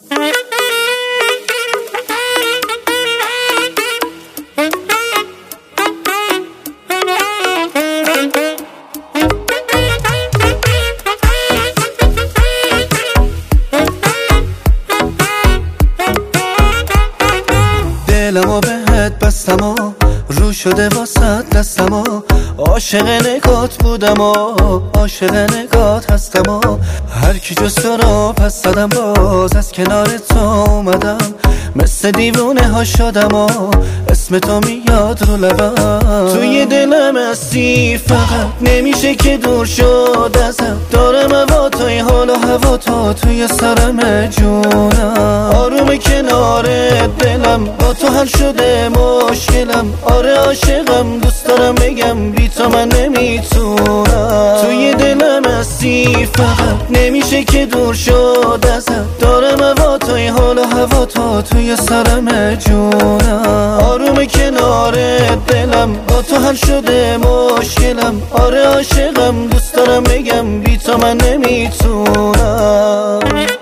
دلمو بهت بستم و رو شده واسه دستم و عاشق نگات بودم و عاشق نگات هستم و هر کی جز تو رو پس دادم باز از کنار تو اومدم مثل دیوونه ها شدم و اسم تو میاد رو لبم توی دلم هستی فقط نمیشه که دور شد ازم دارم هوا توی حال و هوا تو توی سرم جونم آروم کنار دلم با تو حل شده مشکلم آره عاشقم دوست دارم بگم بی تو من نمیتونم توی دلم هستی فقط نمیشه که دور شد ازم دارم هوا توی حال و هوا تو توی سرم جونم آروم کنار دلم با تو حل شده مشکلم آره عاشقم دوست دارم بگم بی تو من نمیتونم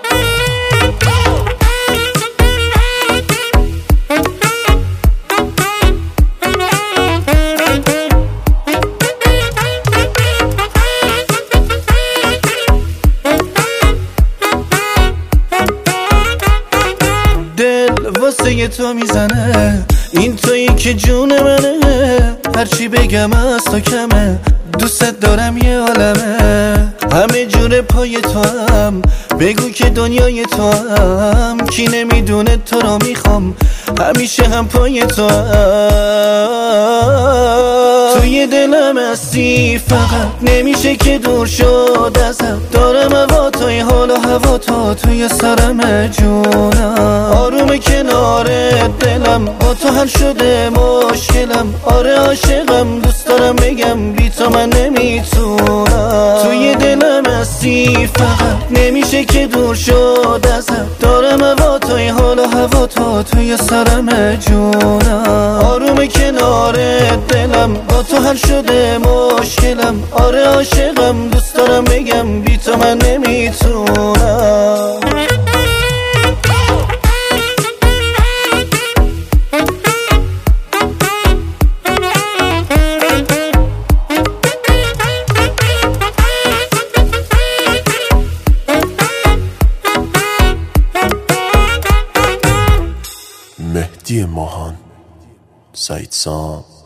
واسه تو میزنه این تویی که جون منه هرچی بگم از تو کمه دوست دارم یه عالمه همه جور پای تو هم بگو که دنیای تو هم کی نمیدونه تو رو میخوام همیشه هم پای تو هم توی دلم هستی فقط نمیشه که دور شد ازم دارم هوا توی حال و هوا تو توی سرم جونم آروم کنار دلم با تو حل شده مشکلم آره عاشقم دوست دارم بگم بی تو من نمیتونم توی دلم هستی فقط نمیشه که دور شد ازم دارم هوا توی حال و هوا تو توی سرم جونم آروم کنار دلم با تو حل شده مشکلم آره عاشقم دوست دارم بگم بی تو من نمیتونم مهدی ماهان سعید سام